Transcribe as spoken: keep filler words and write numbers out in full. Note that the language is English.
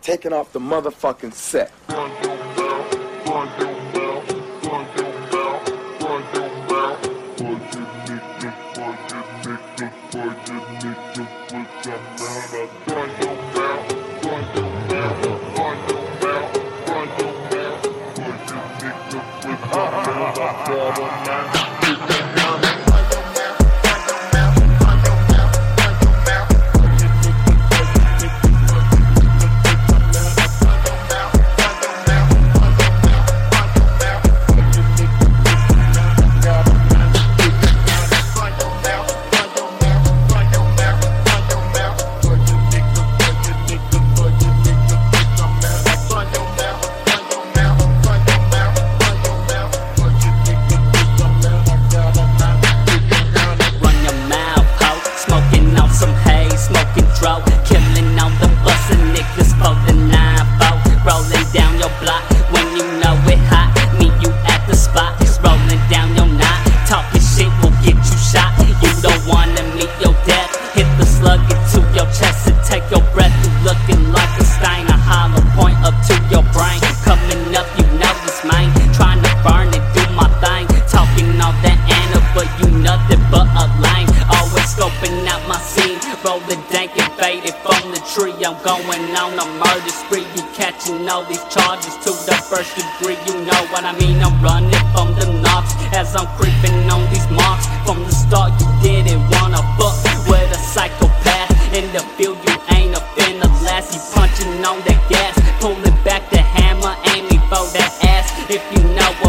taking off the motherfucking set. Rolling dank and faded from the tree. I'm going on a murder spree. You catching all these charges to the first degree. You know what I mean, I'm running from the knocks as I'm creeping on these marks. From the start you didn't wanna fuck with a psychopath. In the field you ain't a finna last. You punching on the gas, pulling back the hammer, aiming for that ass. If you know what